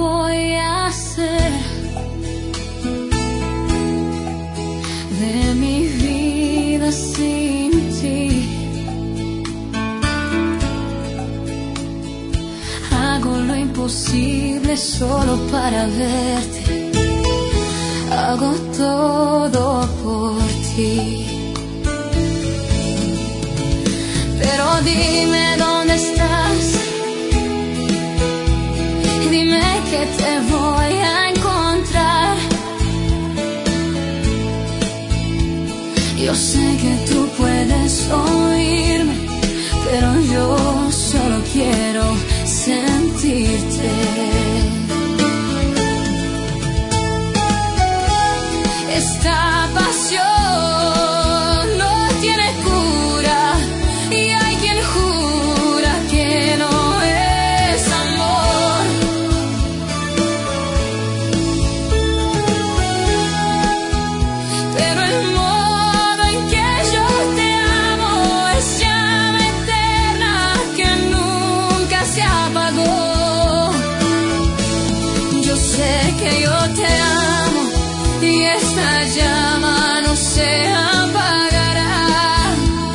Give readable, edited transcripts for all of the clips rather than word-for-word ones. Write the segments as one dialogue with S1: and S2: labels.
S1: voy a hacer de mi vida sin ti? Hago lo imposible solo para verte. Hago todo por ti. Pero dime dónde estás. Dime que te voy a encontrar. Yo sé que tú puedes oírme, pero yo solo quiero sentirte. Esta pasión no tiene cura y hay quien jura que no es amor. Pero el modo en que yo te amo es llama eterna que nunca se apagó. Yo sé que yo te amo y esta llama no se apagará.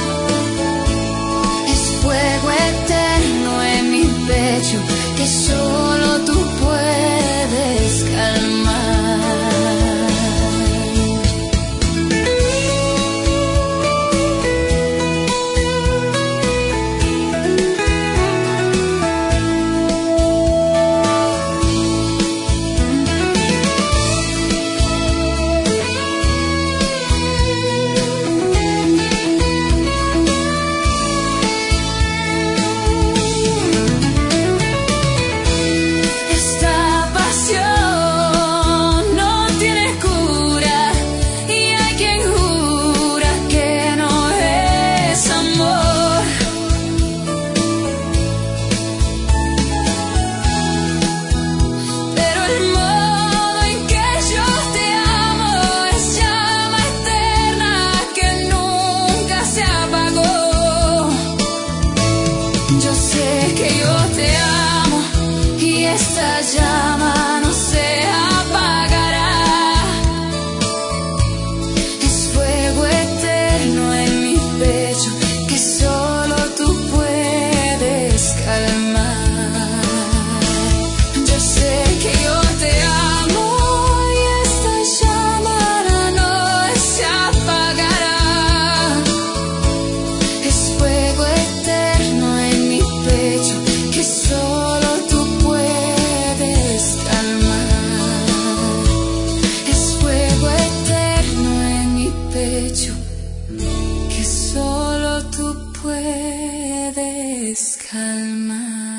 S1: Es fuego eterno en mi pecho que solo tú puedes calmar. Yo sé que yo te amo y esta llama no se apagará. Es fuego eterno en mi pecho que solo tú puedes calmar. Yo sé que yo te amo y esta llama no se apagará. Es fuego eterno en mi pecho que solo tú puedes calmar. Es fuego eterno en mi pecho que solo tú puedes calmar.